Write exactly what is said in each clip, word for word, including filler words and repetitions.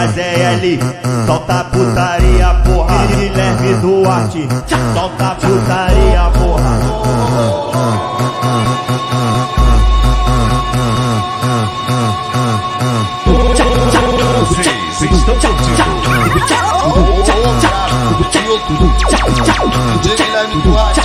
D L, solta putaria, porra. Guilherme Duarte, solta putaria, porra. Vocês estão curtindo D J Guilherme Duarte.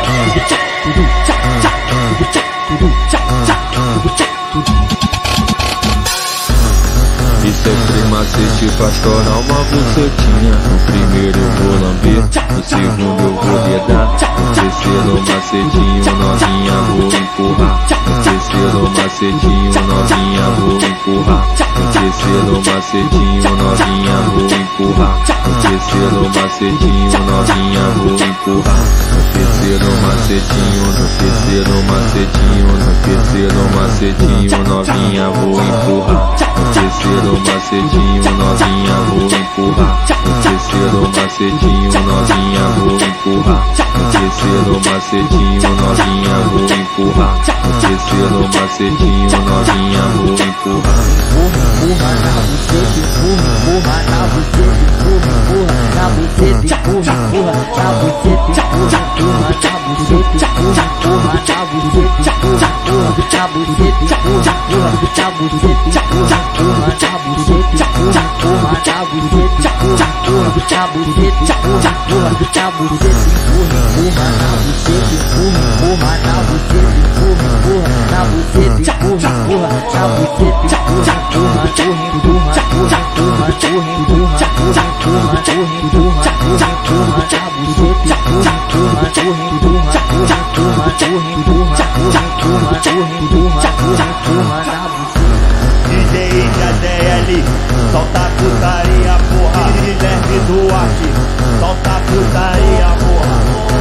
Isso é primacete, pastoral, uma bucetinha. No primeiro eu vou lamber, no segundo eu vou dedar. No terceiro macetinho, novinha, vou empurrar. No terceiro macetinho, novinha, vou empurrar. No terceiro macetinho, novinha, vou empurrar. No terceiro macetinho, novinha, vou empurrar. No terceiro macetinho, no terceiro macetinho, no terceiro macetinho, novinha, vou empurrar. No terceiro macetinho, novinha, vou empurrar. No terceiro macetinho, novinha, vou empurrar. No terceiro macetinho, novinha, vou empurrar. No terceiro macetinho, novinha, vou empurrar. Empurra na buceta, empurra, empurra na buceta, empurra, empurra na buceta, empurra, empurra na buceta, empurra, empurra na buceta, empurra, empurra na buceta, empurra, empurra na buceta, empurra, empurra na buceta, empurra, empurra na buceta, empurra, empurra na buceta, empurra, empurra na buceta, empurra, empurra na buceta, empurra, empurra na buceta, empurra, empurra na buceta, empurra, empurra na buceta, empurra, empurra na buceta, empurra, empurra, empurra, empurra, empurra, empurra, empurra, empurra, empurra, empurra, empurra, empurra, empurra, empurra na buceta, empurra, empurra, empurra, empurra, empurra, empurra, empurra, empurra, empurra, empurra, empurra, empurra na buceta. D J D L, solta putaria, porra. Guilherme Duarte, solta putaria, porra.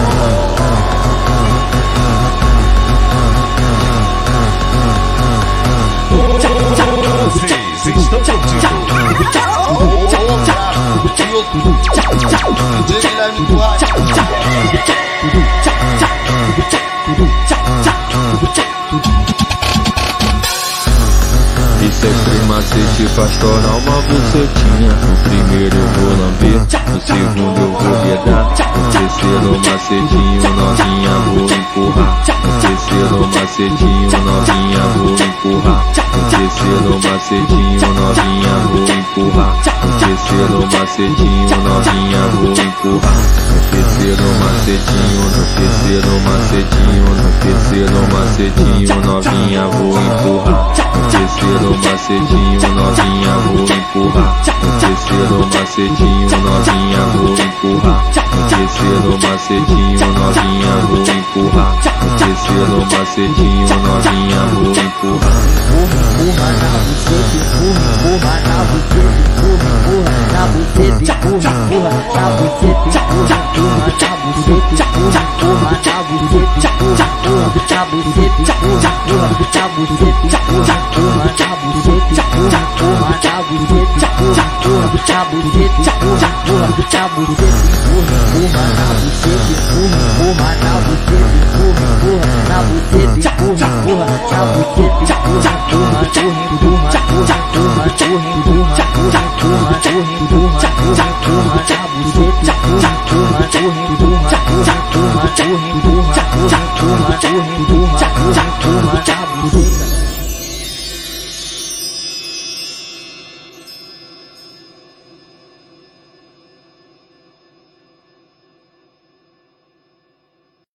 Vocês estão curtindo D J Guilherme Duarte. Isso é primacete, pastoral, uma bucetinha. No primeiro eu vou lamber, no segundo eu vou dedar. No terceiro macetinho, novinha, vou empurrar. No terceiro macetinho, novinha, vou empurrar. No terceiro macetinho, novinha, vou empurrar. No terceiro macetinho, novinha, vou empurrar. No terceiro macetinho, no terceiro macetinho, no terceiro macetinho, novinha, vou empurrar. No terceiro macetinho, novinha, vou empurrar. No terceiro macetinho, novinha, vou empurrar. No terceiro macetinho, novinha, vou empurrar. No terceiro macetinho, novinha, vou empurrar. Empurra na buceta, empurra, empurra na buceta, empurra, empurra na buceta, empurra, empurra na buceta, empurra, empurra na buceta, empurra, empurra na buceta, empurra, empurra na buceta, empurra, empurra na buceta, empurra, empurra na buceta, empurra, empurra na buceta, empurra, empurra na buceta, empurra, empurra na buceta, empurra, empurra na buceta, empurra, empurra na buceta, empurra, empurra na buceta, empurra, empurra na buceta, empurra, empurra, empurra, empurra, empurra, empurra, empurra, empurra, empurra, empurra, empurra, empurra, empurra na buceta, empurra, empurra, empurra, empurra, empurra, empurra, empurra, empurra, empurra, empurra, empurra, empurra, empurra na buceta.